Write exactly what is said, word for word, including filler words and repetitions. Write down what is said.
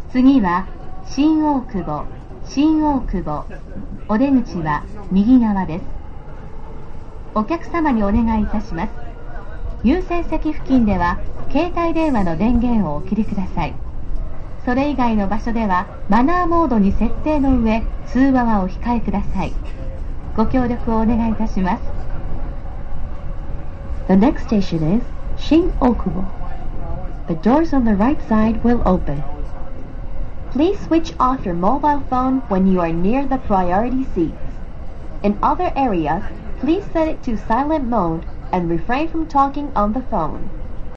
次は新大久保、新大久保。お出口は右側です。お客様にお願いいたします。優先席付近では携帯電話の電源をお切りください。それ以外の場所ではマナーモードに設定の上、通話はお控えください。ご協力をお願いいたします。 The next station is Shin-Okubo. The doors on the right side will open. Please switch off your mobile phone when you are near the priority seats. In other areas, please set it to silent mode and refrain from talking on the phone.